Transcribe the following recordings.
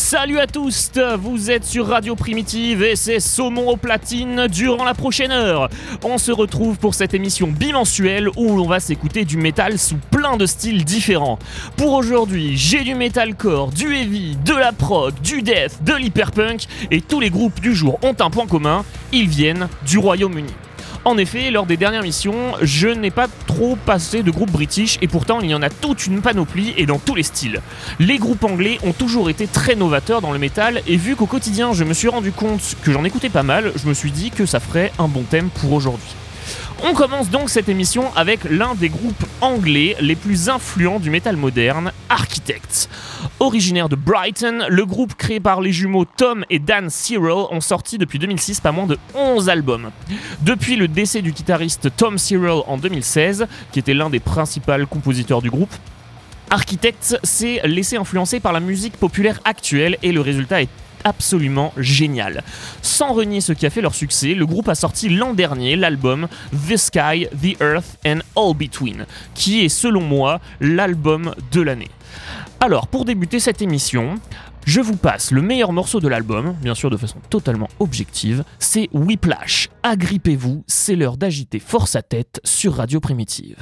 Salut à tous, vous êtes sur Radio Primitive et c'est Saumon aux platines durant la prochaine heure. On se retrouve pour cette émission bimensuelle où l'on va s'écouter du métal sous plein de styles différents. Pour aujourd'hui, j'ai du metalcore, du heavy, de la prog, du death, de l'hyperpunk et tous les groupes du jour ont un point commun, ils viennent du Royaume-Uni. En effet, lors des dernières missions, je n'ai pas trop passé de groupes british et pourtant il y en a toute une panoplie et dans tous les styles. Les groupes anglais ont toujours été très novateurs dans le métal et vu qu'au quotidien je me suis rendu compte que j'en écoutais pas mal, je me suis dit que ça ferait un bon thème pour aujourd'hui. On commence donc cette émission avec l'un des groupes anglais les plus influents du métal moderne, Architects. Originaire de Brighton, le groupe créé par les jumeaux Tom et Dan Cyril ont sorti depuis 2006 pas moins de 11 albums. Depuis le décès du guitariste Tom Cyril en 2016, qui était l'un des principaux compositeurs du groupe, Architects s'est laissé influencer par la musique populaire actuelle et le résultat est absolument génial. Sans renier ce qui a fait leur succès, le groupe a sorti l'an dernier l'album The Sky, The Earth and All Between, qui est selon moi l'album de l'année. Alors pour débuter cette émission, je vous passe le meilleur morceau de l'album, bien sûr de façon totalement objective, c'est Whiplash. Agrippez-vous, c'est l'heure d'agiter fort sa tête sur Radio Primitive.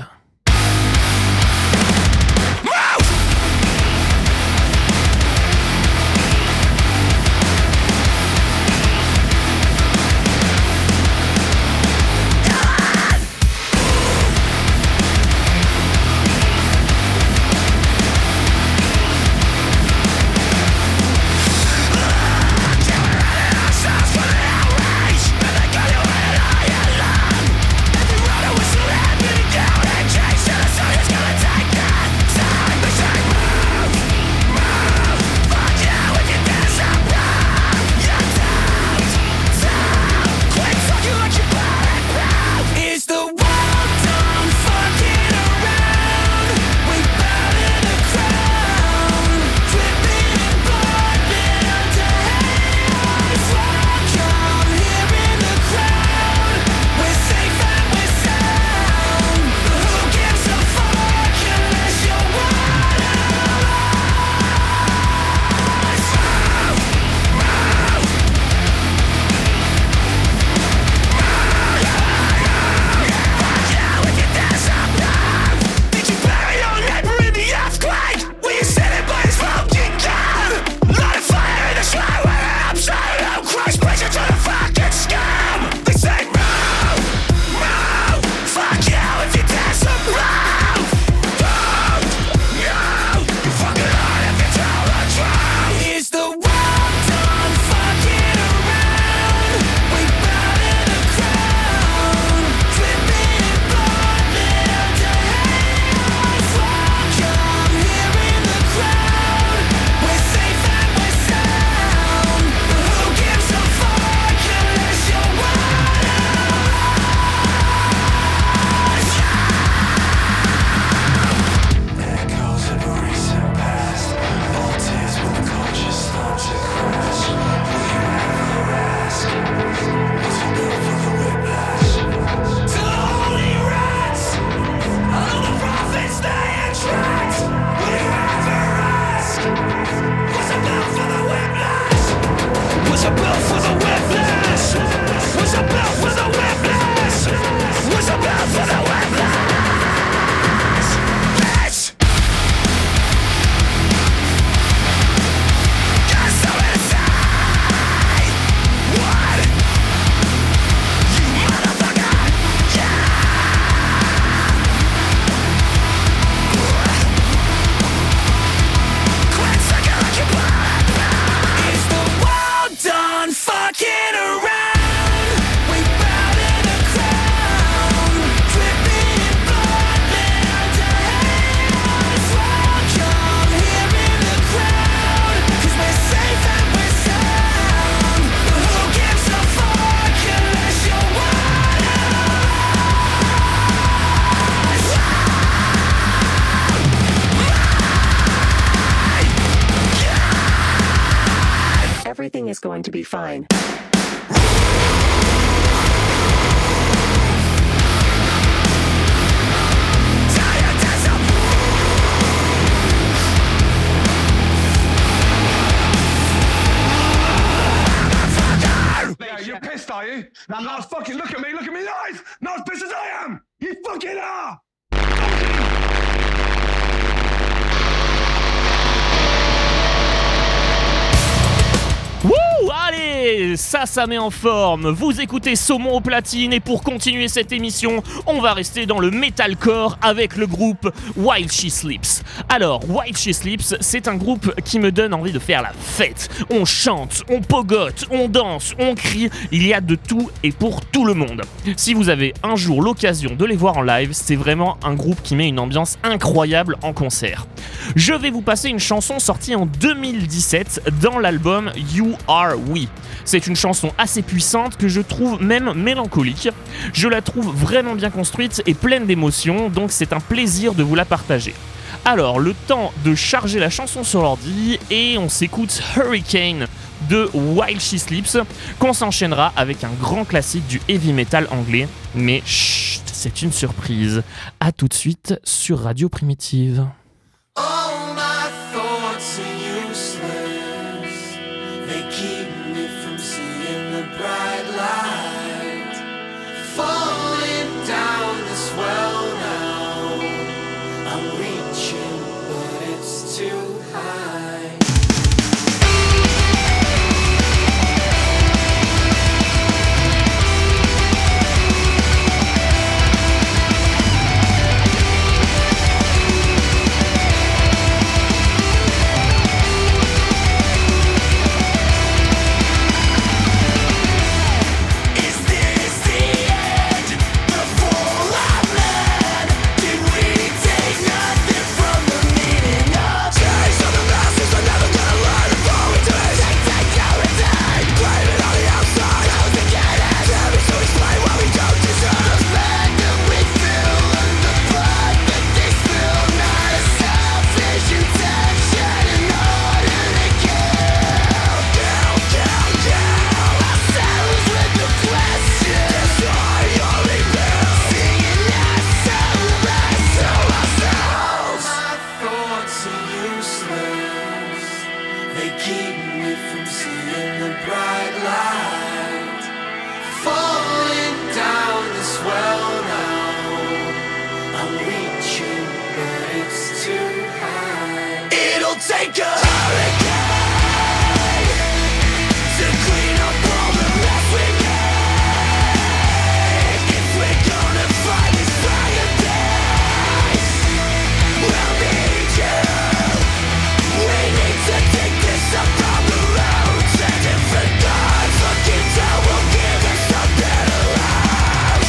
Everything is going to be fine. Now, not as fucking look at me in the eyes! Not as pissed as I am! You fucking are! Wouh! Allez, ça met en forme. Vous écoutez Saumon au platine et pour continuer cette émission, on va rester dans le metalcore avec le groupe While She Sleeps. Alors, While She Sleeps, c'est un groupe qui me donne envie de faire la fête. On chante, on pogote, on danse, on crie, il y a de tout et pour tout le monde. Si vous avez un jour l'occasion de les voir en live, c'est vraiment un groupe qui met une ambiance incroyable en concert. Je vais vous passer une chanson sortie en 2017 dans l'album You Are We. C'est une chanson assez puissante que je trouve même mélancolique. Je la trouve vraiment bien construite et pleine d'émotions, donc c'est un plaisir de vous la partager. Alors, le temps de charger la chanson sur l'ordi et on s'écoute Hurricane de While She Sleeps, qu'on s'enchaînera avec un grand classique du heavy metal anglais. Mais chut, c'est une surprise. À tout de suite sur Radio Primitive. All my thoughts are useless. They keep me from seeing the bright light. Falling down this well now. I'm reaching, but it's too high. Take a hurricane to clean up all the mess we made. If we're gonna fight this paradise, we'll need you. We need to take this up on the road. And if the God fucking hell will give us something to love.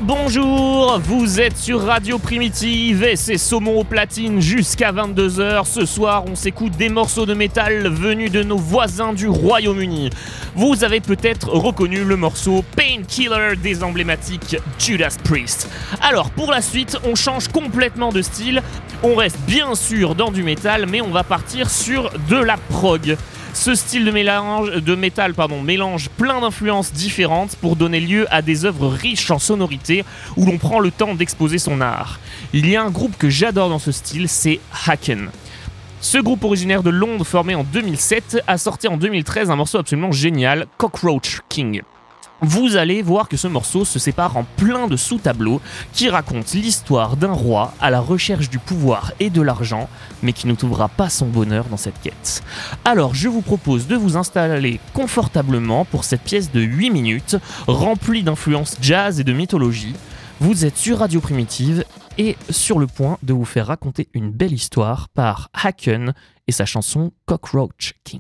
Bonjour, vous êtes sur Radio Primitive et c'est Saumon aux platines jusqu'à 22h. Ce soir, on s'écoute des morceaux de métal venus de nos voisins du Royaume-Uni. Vous avez peut-être reconnu le morceau Painkiller des emblématiques Judas Priest. Alors, pour la suite, on change complètement de style. On reste bien sûr dans du métal, mais on va partir sur de la prog. Ce style de métal mélange plein d'influences différentes pour donner lieu à des œuvres riches en sonorités où l'on prend le temps d'exposer son art. Il y a un groupe que j'adore dans ce style, c'est Haken. Ce groupe originaire de Londres, formé en 2007, a sorti en 2013 un morceau absolument génial, Cockroach King. Vous allez voir que ce morceau se sépare en plein de sous-tableaux qui racontent l'histoire d'un roi à la recherche du pouvoir et de l'argent, mais qui ne trouvera pas son bonheur dans cette quête. Alors je vous propose de vous installer confortablement pour cette pièce de 8 minutes, remplie d'influences jazz et de mythologie. Vous êtes sur Radio Primitive et sur le point de vous faire raconter une belle histoire par Haken et sa chanson Cockroach King.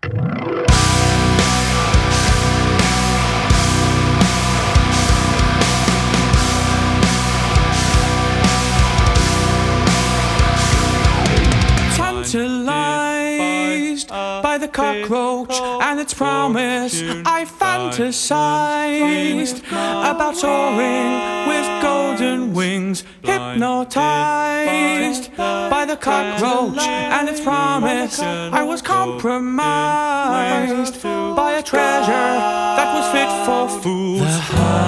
Tantalized by the cockroach and its promise, I fantasized about soaring with golden wings. Hypnotized by the cockroach and its promise, I was compromised by a treasure that was fit for food. The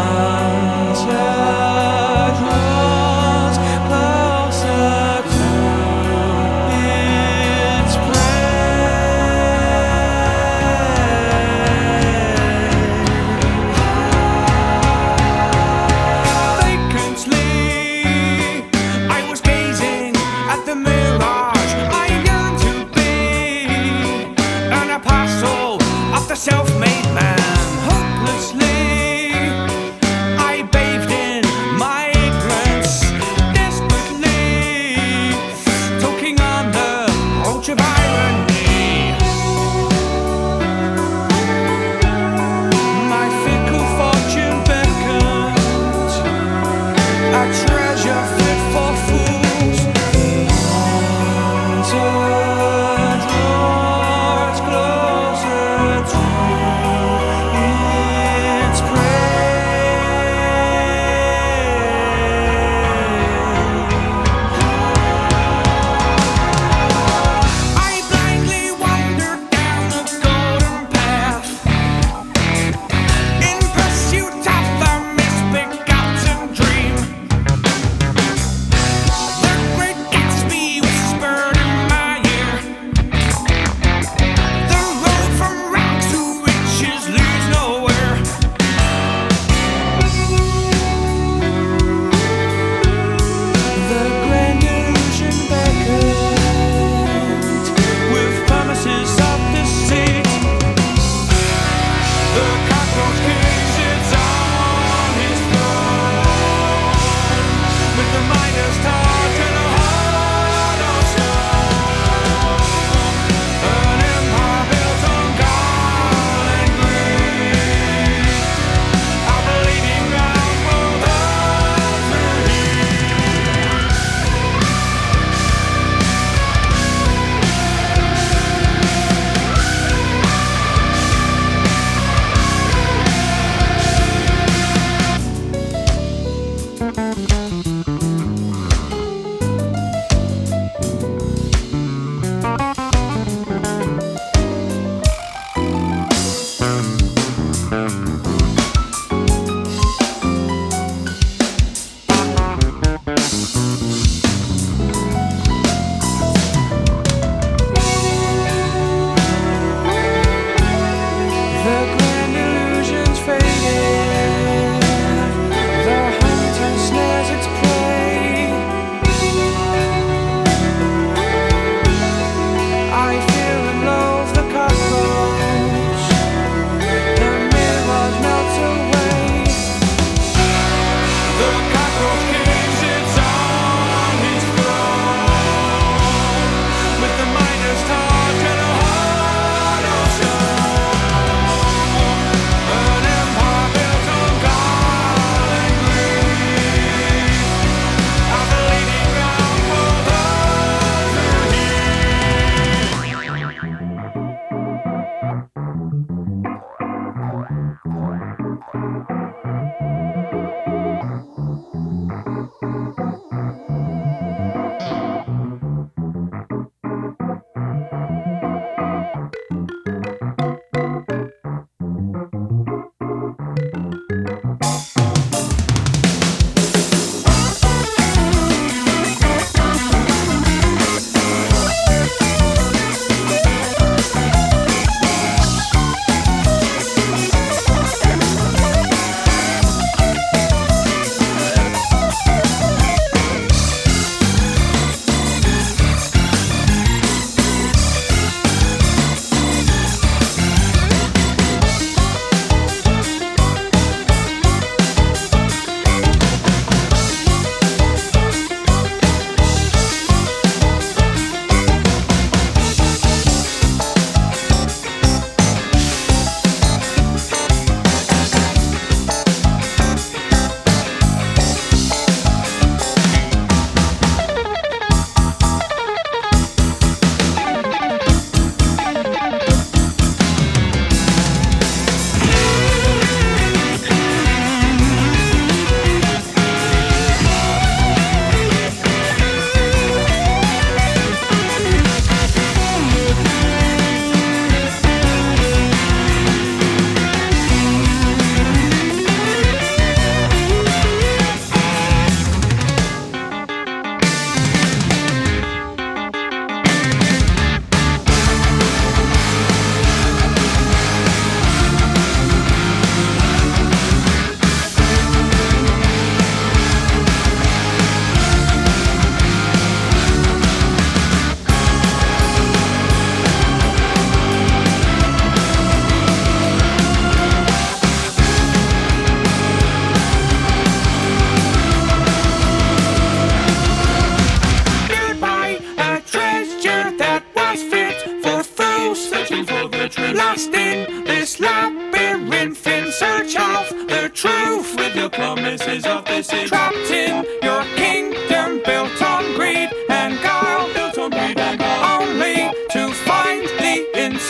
hunter draws closer to its vacantly, I was gazing at the mirage. I yearned to be an apostle of the self-made man. Hopelessly, I bathed in my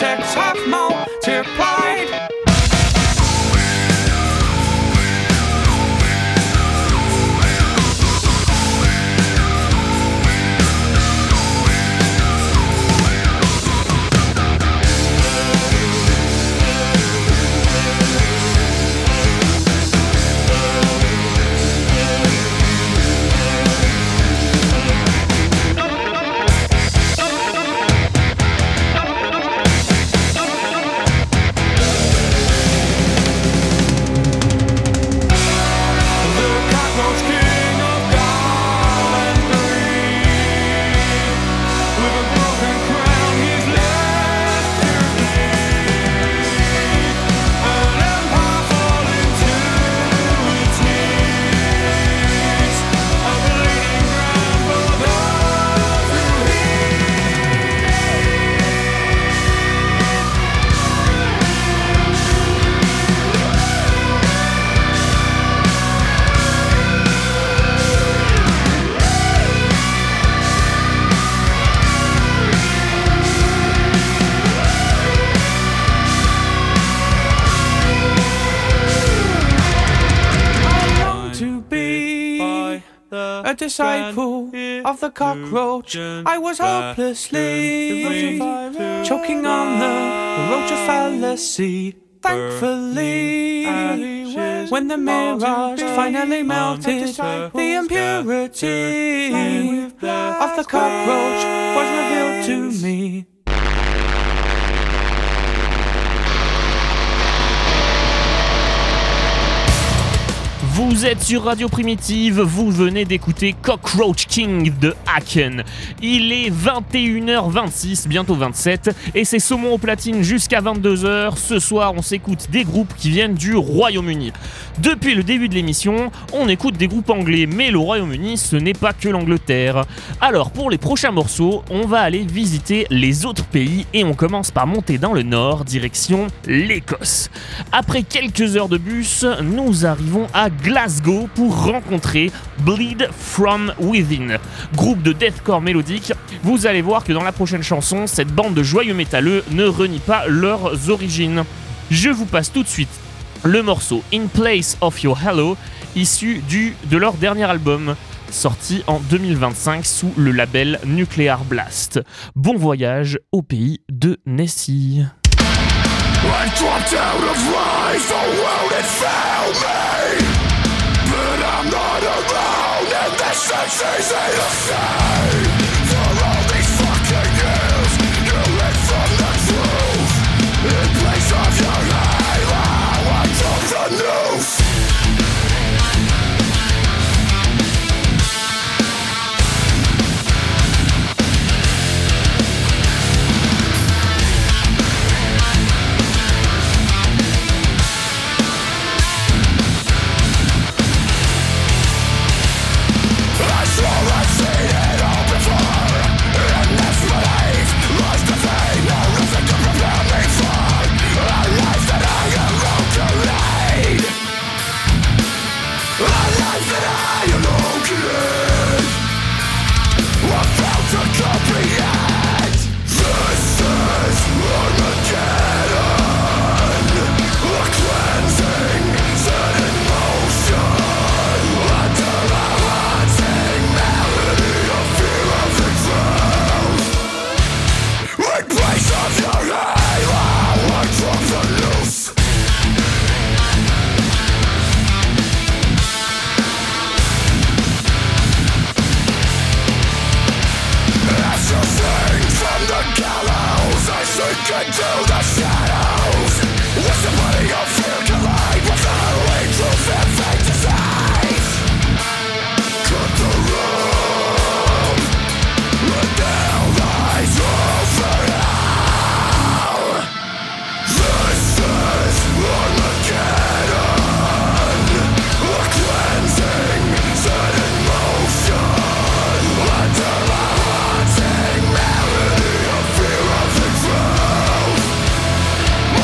insects have multiplied. A disciple of the cockroach, I was hopelessly choking on the roach of fallacy. Thankfully, when the mirage finally melted, the impurity of the cockroach was revealed to me. Vous êtes sur Radio Primitive, vous venez d'écouter Cockroach King de Haken. Il est 21h26, bientôt 27, et c'est Saumon au platine jusqu'à 22h. Ce soir, on s'écoute des groupes qui viennent du Royaume-Uni. Depuis le début de l'émission, on écoute des groupes anglais, mais le Royaume-Uni, ce n'est pas que l'Angleterre. Alors, pour les prochains morceaux, on va aller visiter les autres pays, et on commence par monter dans le nord, direction l'Écosse. Après quelques heures de bus, nous arrivons à Glasgow pour rencontrer Bleed From Within, groupe de deathcore mélodique. Vous allez voir que dans la prochaine chanson, cette bande de joyeux métalleux ne renie pas leurs origines. Je vous passe tout de suite le morceau In Place of Your Hello, issu de leur dernier album, sorti en 2025 sous le label Nuclear Blast. Bon voyage au pays de Nessie. I dropped out of life, the world had found me. But I'm not alone, and the senses ain't the same. For all these fucking years, you hid from the truth. In place of your halo, I dropped the noose. I've seen it all before. In this belief lies the pain. No reason to prepare me for a life that I alone can lead. A life that I alone can lead. I failed to comprehend. This is Armageddon. A cleansing set in motion. Under a haunting melody of fear of the truth. In place of your halo, I drop the noose. As you sing from the gallows, I sink into the shadows. Watch the body of fear collide with the hurling truth and fantasies. Cut the rope, and now lies over all. This is Armageddon. A cleansing set in motion. Under a haunting melody of fear of the truth.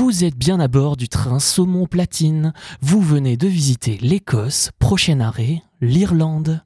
Vous êtes bien à bord du train Saumon Platine. Vous venez de visiter l'Écosse. Prochain arrêt, l'Irlande.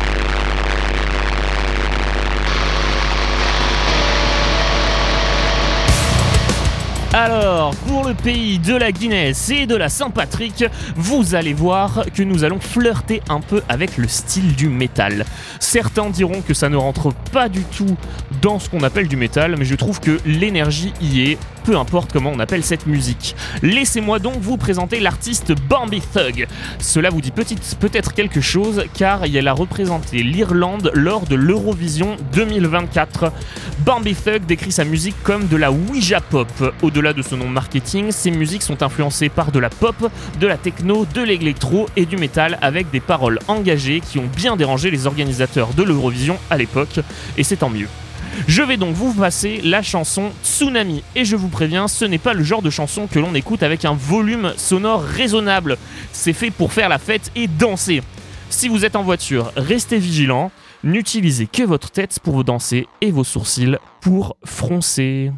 Alors, pour le pays de la Guinness et de la Saint-Patrick, vous allez voir que nous allons flirter un peu avec le style du métal. Certains diront que ça ne rentre pas du tout dans ce qu'on appelle du métal, mais je trouve que l'énergie y est, peu importe comment on appelle cette musique. Laissez-moi donc vous présenter l'artiste Bambi Thug. Cela vous dit peut-être quelque chose, car elle a représenté l'Irlande lors de l'Eurovision 2024. Bambi Thug décrit sa musique comme de la Ouija pop. Au-delà de son nom marketing, ses musiques sont influencées par de la pop, de la techno, de l'électro et du métal, avec des paroles engagées qui ont bien dérangé les organisateurs de l'Eurovision à l'époque, et c'est tant mieux. Je vais donc vous passer la chanson Tsunami, et je vous préviens, ce n'est pas le genre de chanson que l'on écoute avec un volume sonore raisonnable. C'est fait pour faire la fête et danser. Si vous êtes en voiture, restez vigilants, n'utilisez que votre tête pour danser et vos sourcils pour froncer.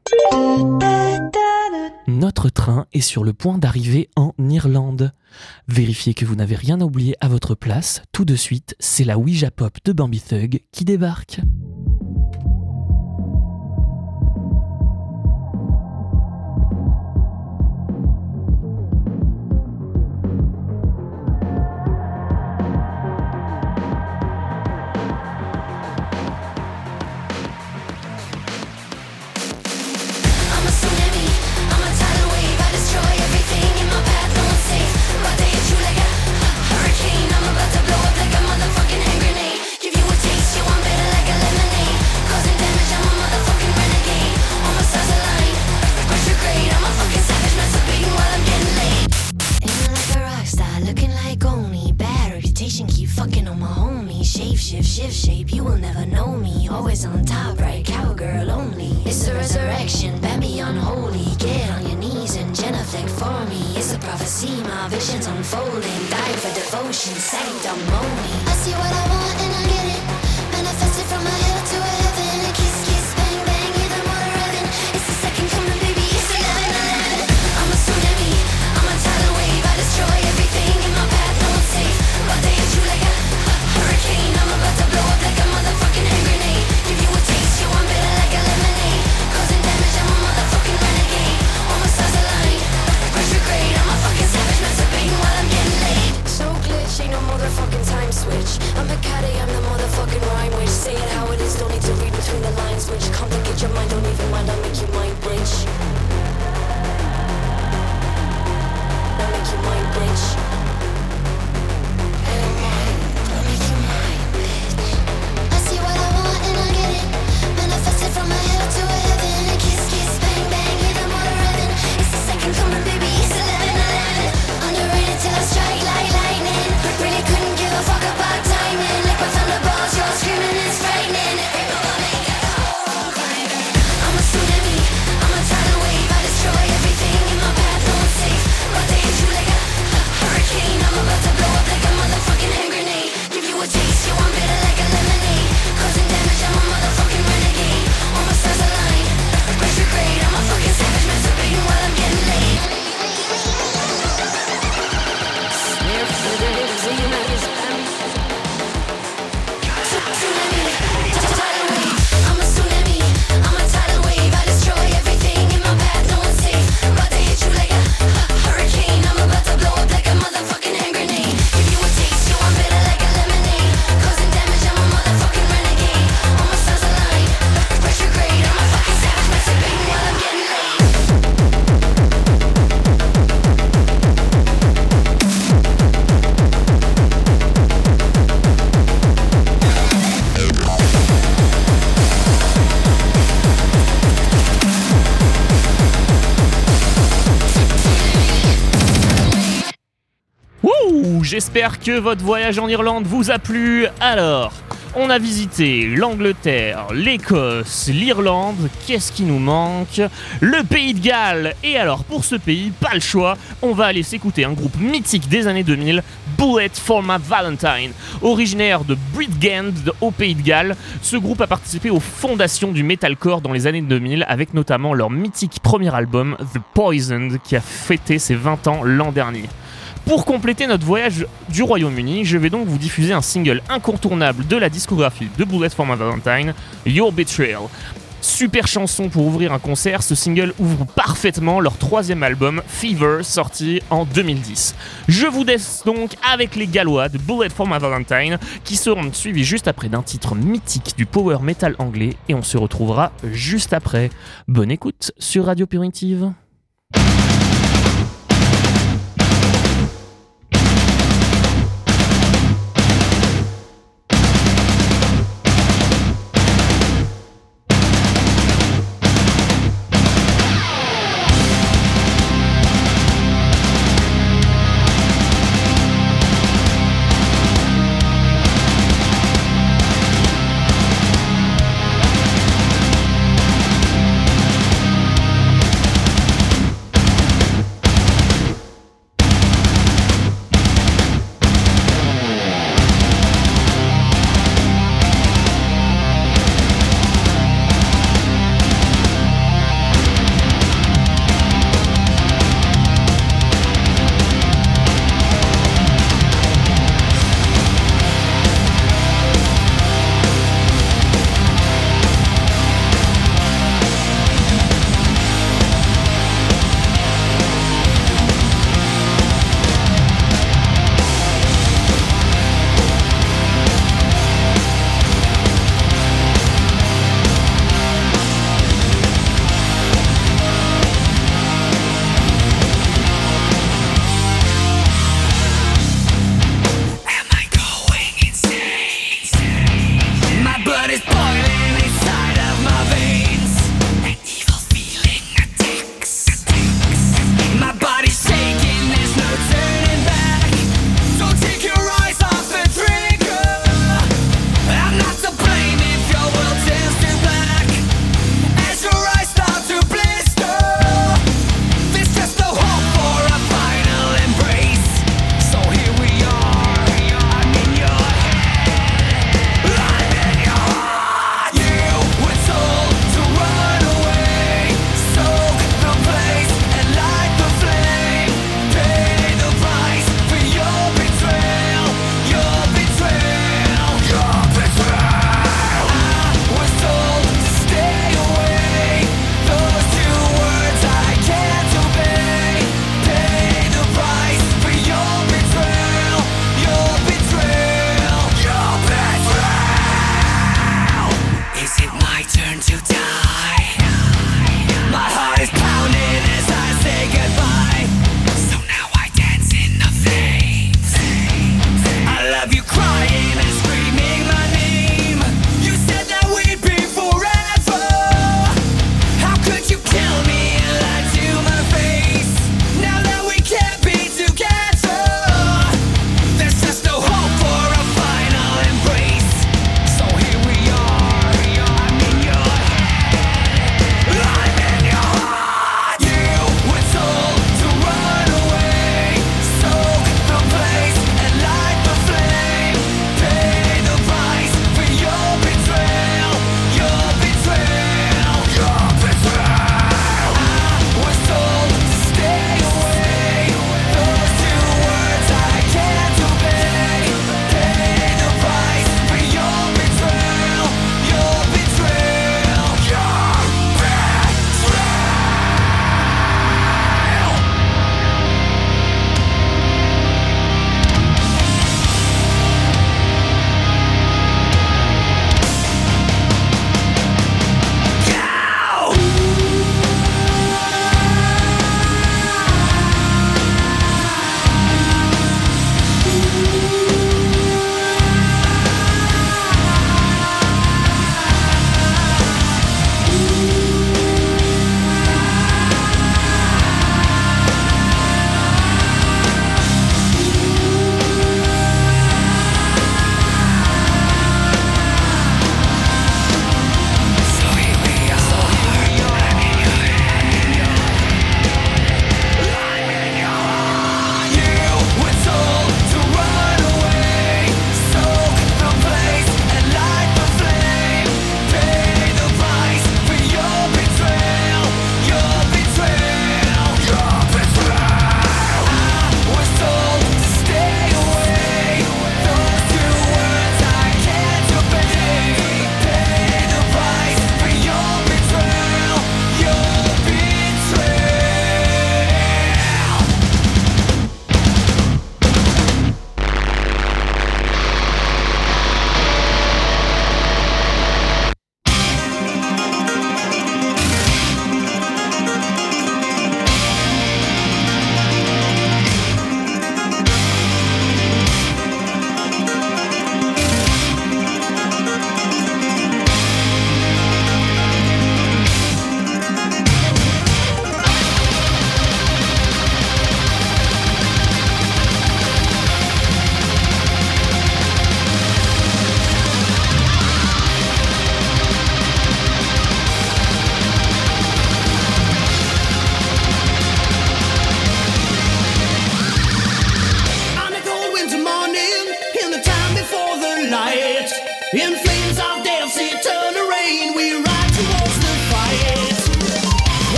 Notre train est sur le point d'arriver en Irlande. Vérifiez que vous n'avez rien oublié à votre place. Tout de suite, c'est la Ouija Pop de Bambi Thug qui débarque. Shift shape, you will never know me. Always on top, right? Cowgirl only. It's the resurrection, Bambi unholy. Get on your knees and genuflect for me. It's a prophecy, my visions unfolding. Die for devotion, sanctimony. I see what I want and I get it. Manifested from my hell to a heaven. A kiss, kiss, bang, bang, hear the motor revving. It's the second coming, baby, it's 11:11. I'm a tsunami, I'm a tidal wave. I destroy everything in my path, no one's safe. About to hit you like a hurricane. I'm about to blow up like a motherfucking hand grenade. Give you a taste, you want bitter like a lemonade. Causing damage, I'm a motherfucking renegade. All my stars align, retrograde. I'm a fucking savage, masturbating while I'm getting laid. So glitch, ain't no motherfucking time switch. I'm a caddy, I'm the motherfucking rhyme witch. Say it how it is, don't need to read between the lines. Which complicate your mind, don't even mind, I'll make you mind bridge. I'll make you mind bridge. From my hell to a heaven, a kiss, kiss, bang, bang, hear the motor revving. It's the second coming, baby, it's 11:11. Underrated till I strike like lightning. Really couldn't give a fuck about timing. Like my thunderbolts, you're screaming, it's frightening. I'm a tsunami, I'm a tidal wave. I destroy everything in my path, no one's safe. About to hit you like a hurricane. I'm about to blow up like a motherfucking hand grenade. Give you a taste, you want bitter like a lemonade. Causing damage, I'm a motherfucking renegade. All my stars align, retrograde. I'm a fucking savage, masturbating while I'm getting laid. Sniff the demons. Tsunami, tidal wave. I'm a tsunami, I'm a tidal wave. I destroy everything in my path, no one's safe. About to hit you like a hurricane. I'm about to blow up like a motherfucking hand grenade. Give you a taste, you want bitter like a lemonade. Causing damage, I'm a motherfucking renegade. All my stars align, retrograde. I'm a fucking savage, masturbating while I'm getting laid. Wouh, j'espère que votre voyage en Irlande vous a plu. Alors, on a visité l'Angleterre, l'Écosse, l'Irlande. Qu'est-ce qui nous manque? Le Pays de Galles. Et alors, pour ce pays, pas le choix, on va aller s'écouter un groupe mythique des années 2000, Bullet for My Valentine. Originaire de Bridgend, au Pays de Galles, ce groupe a participé aux fondations du metalcore dans les années 2000 avec notamment leur mythique premier album The Poisoned qui a fêté ses 20 ans l'an dernier. Pour compléter notre voyage du Royaume-Uni, je vais donc vous diffuser un single incontournable de la discographie de Bullet for My Valentine, Your Betrayal. Super chanson pour ouvrir un concert, ce single ouvre parfaitement leur 3e album, Fever, sorti en 2010. Je vous laisse donc avec les Gallois de Bullet for My Valentine, qui seront suivis juste après d'un titre mythique du power metal anglais, et on se retrouvera juste après. Bonne écoute sur Radio Primitive.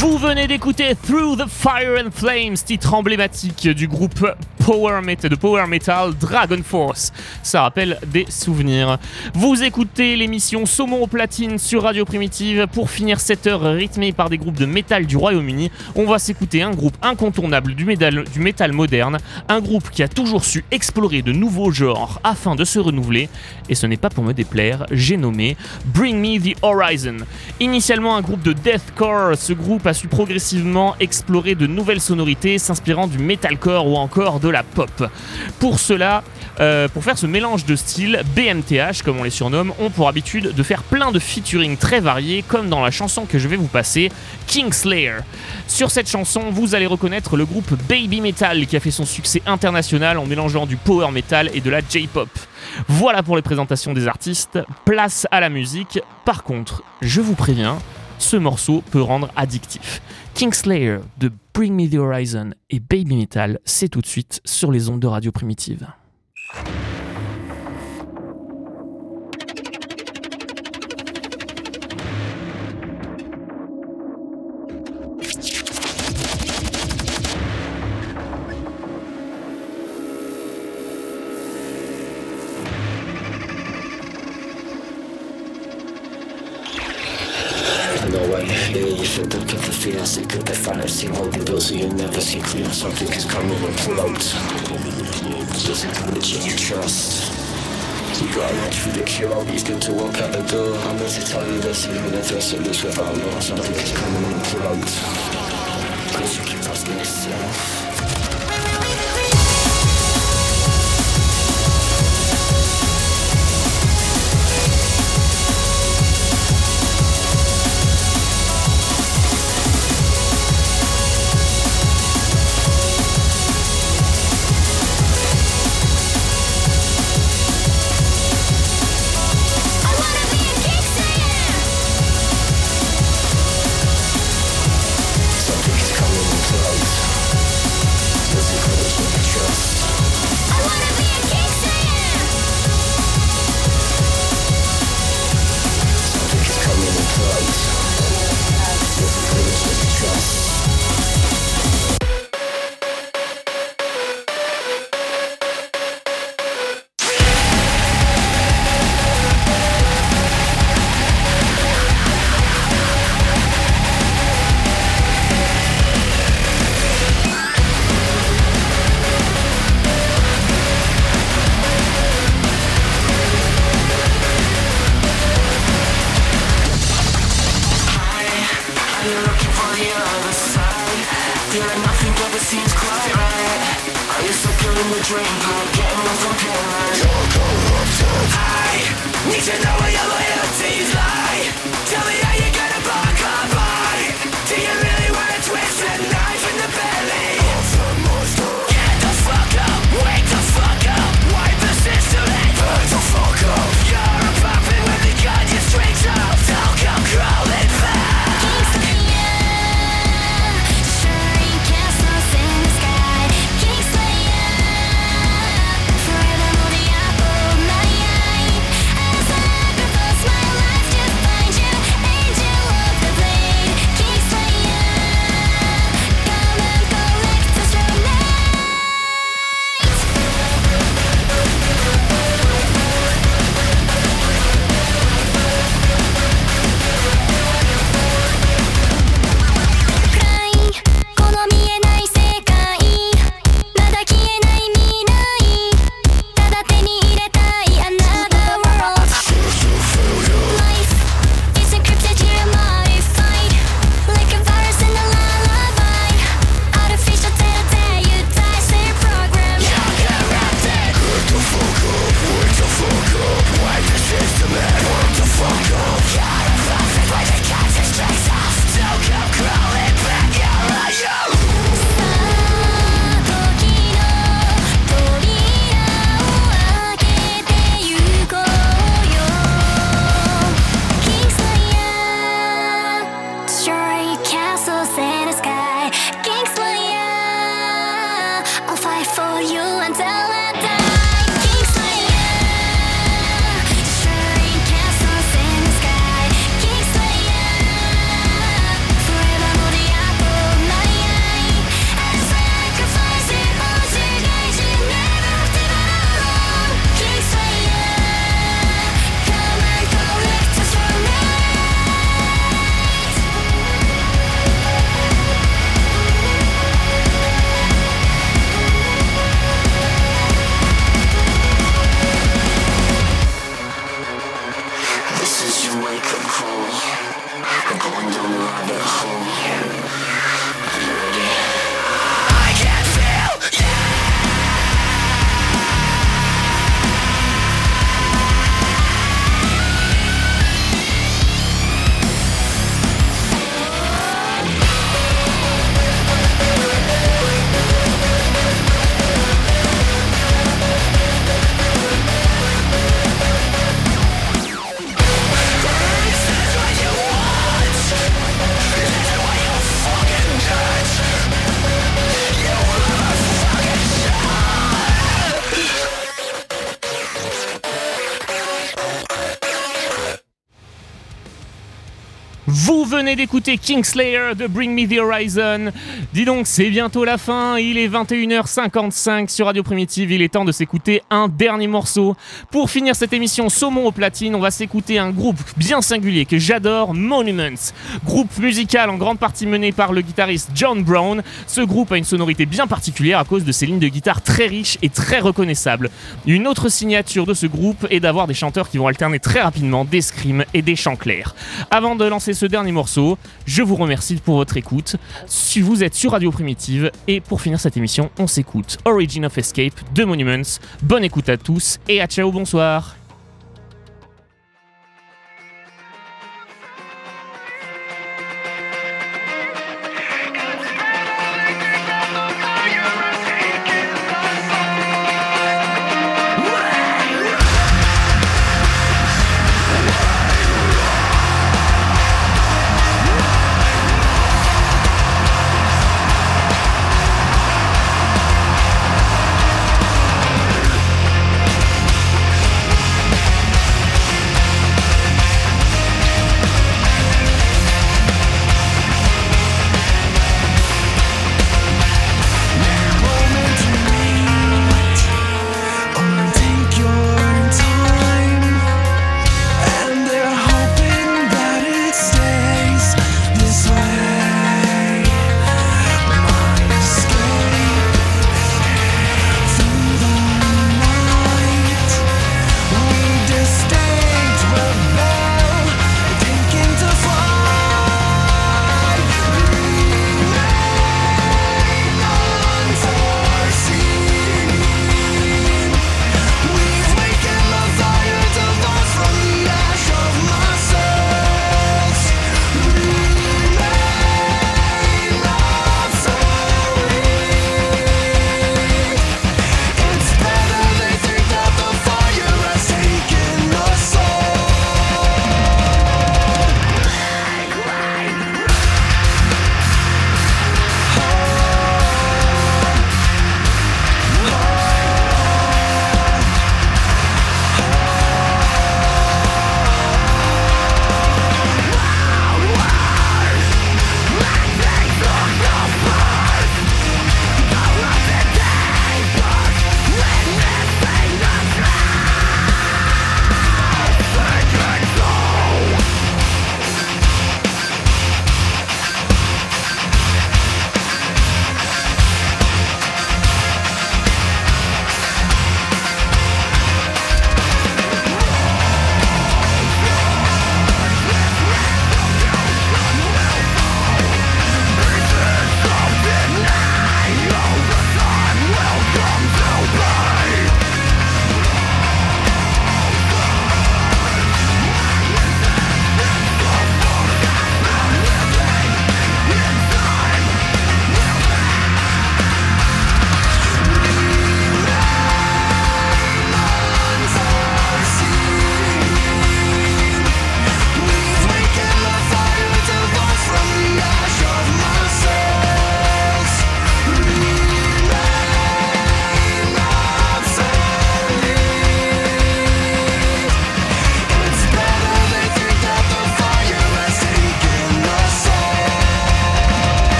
Vous venez d'écouter Through the Fire and Flames, titre emblématique du groupe Power Metal Dragon Force. Ça rappelle des souvenirs. Vous écoutez l'émission Saumon aux platines sur Radio Primitive. Pour finir cette heure rythmée par des groupes de métal du Royaume-Uni, on va s'écouter un groupe incontournable du métal moderne, un groupe qui a toujours su explorer de nouveaux genres afin de se renouveler, et ce n'est pas pour me déplaire, j'ai nommé Bring Me the Horizon. Initialement un groupe de deathcore, ce groupe a su progressivement explorer de nouvelles sonorités s'inspirant du metalcore ou encore de la pop. Pour cela, pour faire ce mélange de styles, BMTH comme on les surnomme, ont pour habitude de faire plein de featuring très variés, comme dans la chanson que je vais vous passer, Kingslayer. Sur cette chanson, vous allez reconnaître le groupe Baby Metal qui a fait son succès international en mélangeant du power metal et de la J-pop. Voilà pour les présentations des artistes, place à la musique. Par contre, je vous préviens, ce morceau peut rendre addictif. Kingslayer de Bring Me the Horizon et Baby Metal, c'est tout de suite sur les ondes de Radio Primitive. Secret that fantasy hold the bill so you never see clear. Something is coming and float. Listen to the you trust. You got much for the cure. He's good to walk out the door. I'm meant to tell you this, even if it's a loose without law. Something is coming and float. Cause you keep asking yourself. Forever, the apple of my eye. Vous venez d'écouter Kingslayer de Bring Me The Horizon. Dis donc, c'est bientôt la fin, il est 21h55 sur Radio Primitive, il est temps de s'écouter un dernier morceau. Pour finir cette émission Saumon aux platines, on va s'écouter un groupe bien singulier que j'adore, Monuments. Groupe musical en grande partie mené par le guitariste John Brown. Ce groupe a une sonorité bien particulière à cause de ses lignes de guitare très riches et très reconnaissables. Une autre signature de ce groupe est d'avoir des chanteurs qui vont alterner très rapidement des screams et des chants clairs. Avant de lancer ce dernier morceau, je vous remercie pour votre écoute. Si vous êtes sur Radio Primitive, et pour finir cette émission, on s'écoute Origin of Escape de Monuments. Bonne écoute à tous et à ciao, bonsoir.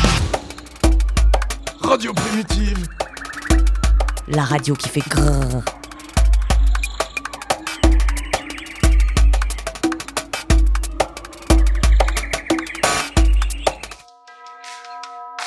Radio Primitive. La radio qui fait grrr.